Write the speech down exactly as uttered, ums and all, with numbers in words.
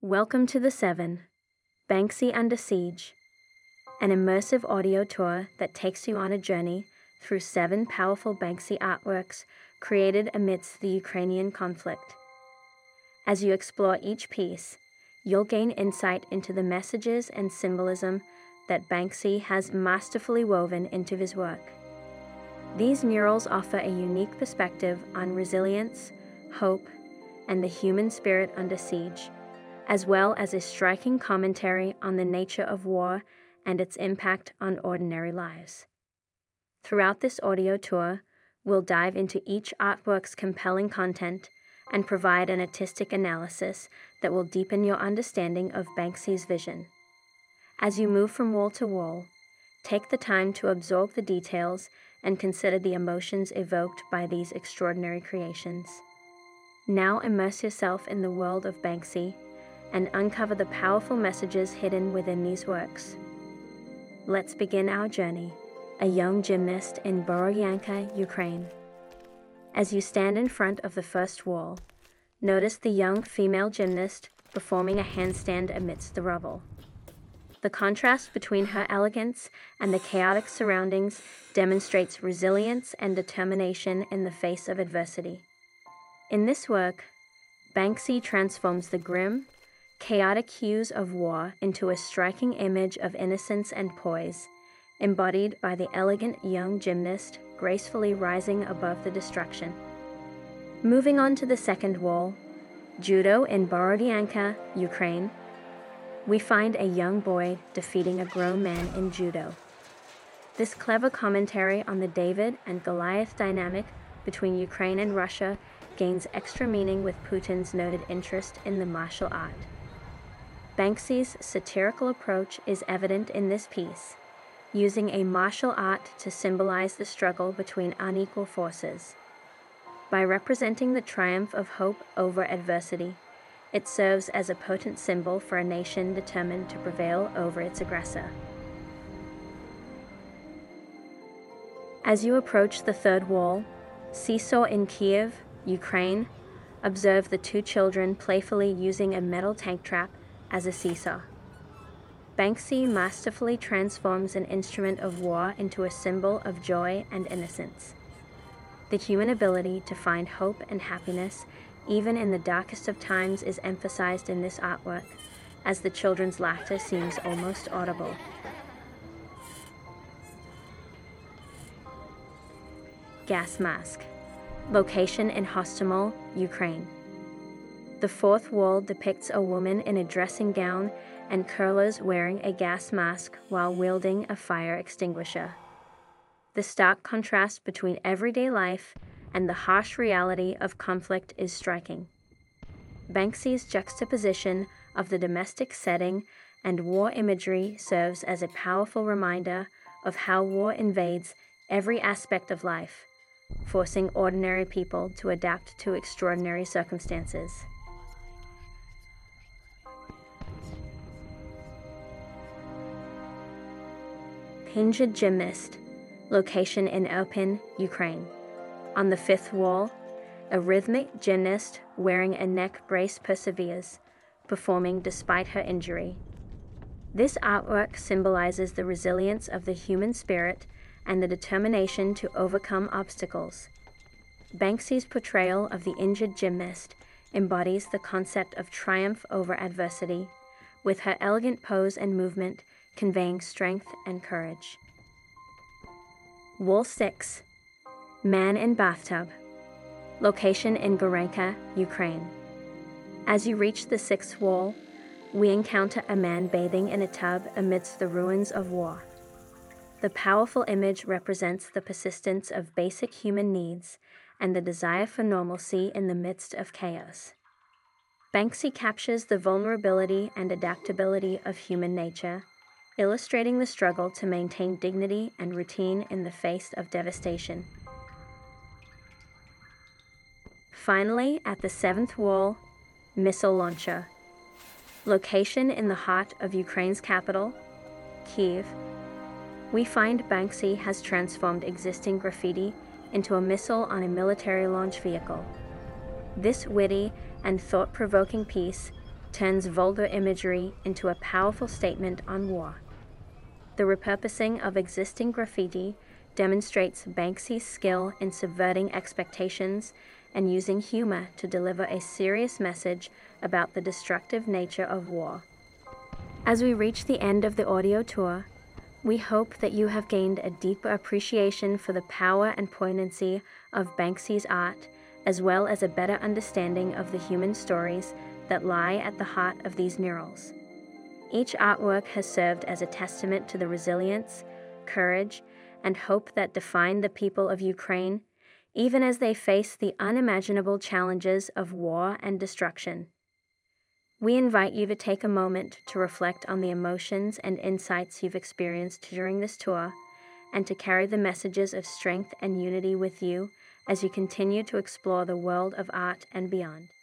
Welcome to The Seven, Banksy Under Siege, an immersive audio tour that takes you on a journey through seven powerful Banksy artworks created amidst the Ukrainian conflict. As you explore each piece, you'll gain insight into the messages and symbolism that Banksy has masterfully woven into his work. These murals offer a unique perspective on resilience, hope, and the human spirit under siege, as well as a striking commentary on the nature of war and its impact on ordinary lives. Throughout this audio tour, we'll dive into each artwork's compelling content and provide an artistic analysis that will deepen your understanding of Banksy's vision. As you move from wall to wall, take the time to absorb the details and consider the emotions evoked by these extraordinary creations. Now immerse yourself in the world of Banksy and uncover the powerful messages hidden within these works. Let's begin our journey. A young gymnast in Borodyanka, Ukraine. As you stand in front of the first wall, notice the young female gymnast performing a handstand amidst the rubble. The contrast between her elegance and the chaotic surroundings demonstrates resilience and determination in the face of adversity. In this work, Banksy transforms the grim, chaotic hues of war into a striking image of innocence and poise, embodied by the elegant young gymnast gracefully rising above the destruction. Moving on to the second wall, Judo in Borodyanka, Ukraine, we find a young boy defeating a grown man in judo. This clever commentary on the David and Goliath dynamic between Ukraine and Russia gains extra meaning with Putin's noted interest in the martial art. Banksy's satirical approach is evident in this piece, using a martial art to symbolize the struggle between unequal forces. By representing the triumph of hope over adversity, it serves as a potent symbol for a nation determined to prevail over its aggressor. As you approach the third wall, Seesaw in Kiev, Ukraine, observe the two children playfully using a metal tank trap as a seesaw. Banksy masterfully transforms an instrument of war into a symbol of joy and innocence. The human ability to find hope and happiness, even in the darkest of times, is emphasized in this artwork, as the children's laughter seems almost audible. Gas mask. Location in Hostomel, Ukraine. The fourth wall depicts a woman in a dressing gown and curlers wearing a gas mask while wielding a fire extinguisher. The stark contrast between everyday life and the harsh reality of conflict is striking. Banksy's juxtaposition of the domestic setting and war imagery serves as a powerful reminder of how war invades every aspect of life, forcing ordinary people to adapt to extraordinary circumstances. Hinged Gymnast. Location in Irpin, Ukraine. On the fifth wall, a rhythmic gymnast wearing a neck brace perseveres, performing despite her injury. This artwork symbolizes the resilience of the human spirit and the determination to overcome obstacles. Banksy's portrayal of the injured gymnast embodies the concept of triumph over adversity, with her elegant pose and movement conveying strength and courage. Wall six. Man in Bathtub. Location in Gorenka, Ukraine. As you reach the sixth wall, we encounter a man bathing in a tub amidst the ruins of war. The powerful image represents the persistence of basic human needs and the desire for normalcy in the midst of chaos. Banksy captures the vulnerability and adaptability of human nature, illustrating the struggle to maintain dignity and routine in the face of devastation. Finally, at the seventh wall, Missile Launcher. Location in the heart of Ukraine's capital, Kyiv, we find Banksy has transformed existing graffiti into a missile on a military launch vehicle. This witty and thought-provoking piece turns vulgar imagery into a powerful statement on war. The repurposing of existing graffiti demonstrates Banksy's skill in subverting expectations and using humor to deliver a serious message about the destructive nature of war. As we reach the end of the audio tour, we hope that you have gained a deeper appreciation for the power and poignancy of Banksy's art, as well as a better understanding of the human stories that lie at the heart of these murals. Each artwork has served as a testament to the resilience, courage, and hope that define the people of Ukraine, even as they face the unimaginable challenges of war and destruction. We invite you to take a moment to reflect on the emotions and insights you've experienced during this tour, and to carry the messages of strength and unity with you as you continue to explore the world of art and beyond.